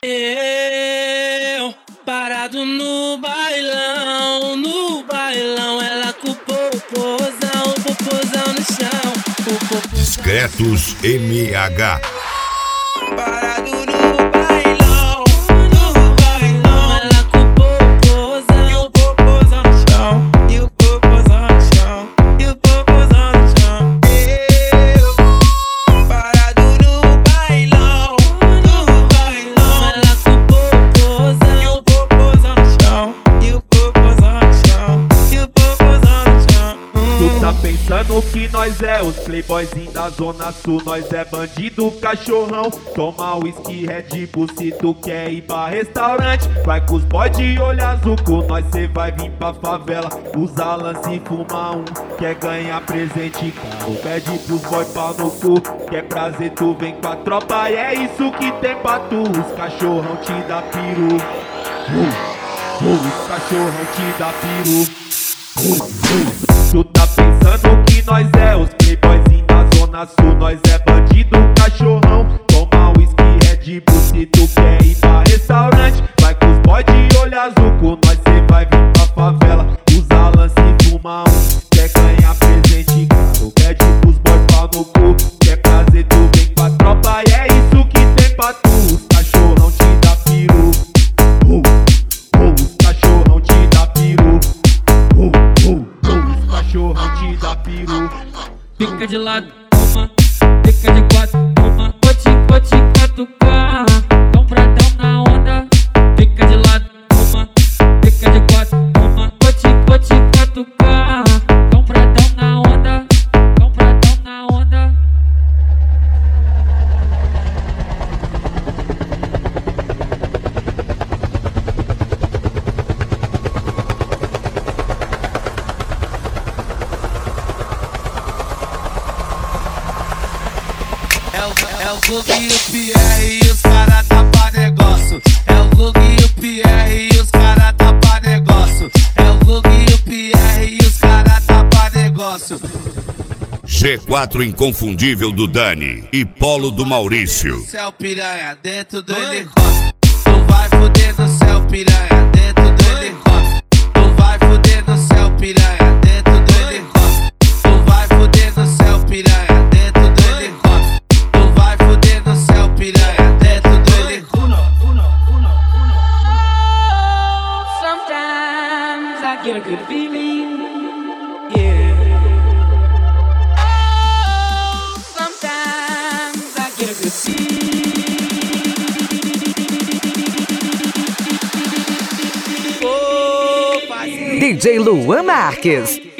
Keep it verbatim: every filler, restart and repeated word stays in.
Eu, parado no bailão, no bailão, ela com o popozão, o popozão no chão, o popozão. Discretos M H. Parado no bailão, no bailão, ela com o popozão, e o popozão no chão, e o popozão no chão, e o popozão no chão. Eu, parado no bailão, no bailão, ela com o popozão, e o popozão no chão, e o popozão no chão, e o popozão no chão. Tu tá pensando que nós é os playboyzinhos da Zona Sul, nós é bandido, cachorrão. Toma whisky, Red Bull se tu quer ir pra restaurante. Vai com os boy de olho azul, com nós cê vai vir pra favela. Usa lance e fuma um, quer ganhar presente caro. Pede pros boy pau no cu, quer prazer tu vem com a tropa. E é isso que tem pra tu, os cachorrão te dá piru. uh, uh, Os cachorrão te dá piru. uh, uh. Tu tá pensando que nós é os playboyzinhos da Zona Sul, nós é bandido, cachorrão. Toma whisky, Red Bull se tu quer ir pra restaurante. Vai com os boy de olho azul, com nós cê vai vir pra favela. Usa lance e fuma um, quer ganhar presente caro. Pede pros boy pau no cu, quer prazer tu vem com a tropa. E é isso que tem pra tu, os cachorrão te dá piru. uh, uh, Os cachorrão te dá piru. uh, uh, uh, Os cachorrão te dá piru. Fica de lado, toma, fica de quatro, toma, vou te, vou te catucar, compradão na onda. Fica de lado, toma, fica de quatro, toma, vou te, vou te catucar, compradão na onda, compradão na onda. É o, é o Gug e o Pierre e os cara tá pra negócio. É o Gug e o Pierre e os cara tá pra negócio. É o Gug e o Pierre e os cara tá pra negócio. G quatro inconfundível do Dani e Polo do Maurício. Céu piranha dentro do helicóptero. Tu vai fuder no céu piranha dentro do helicóptero. Tu vai fuder no céu piranha dentro do helicóptero. Tu vai fuder no céu piranha dentro do helicóptero. Tu vai fuder no céu piranha dentro do helicóptero. Sometimes I get a good feeling, yeah. Sometimes I get a good feeling. Oh, D J Luan Marques.